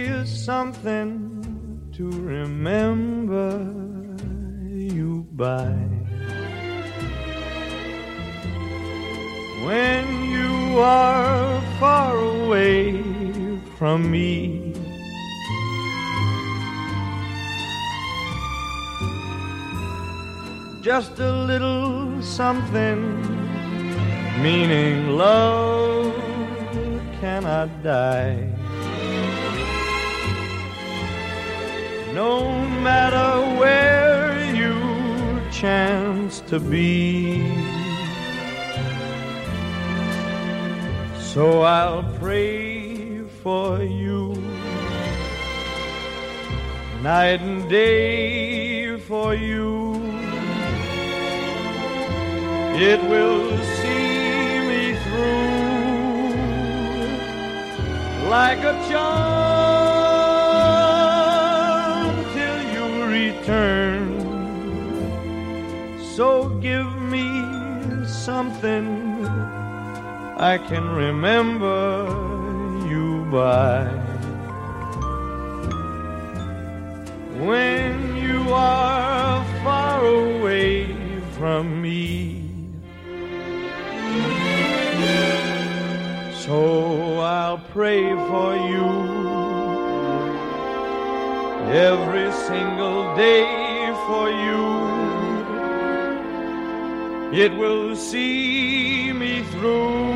something to remember you by. When you are far away from me, just a little something, meaning love cannot die. No matter where you chance to be, so I'll pray for you night and day for you. It will see me through like a charm till you return. So give me something I can remember you by. When you are far away from me, so I'll pray for you every single day for you. It will see me through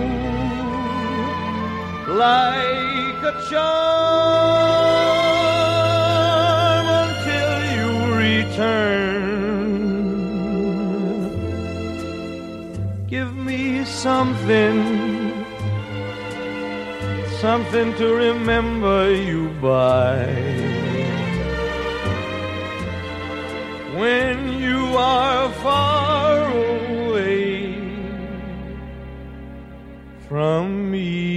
like a charm until you return. Give me something to remember you by. When you are far away from me.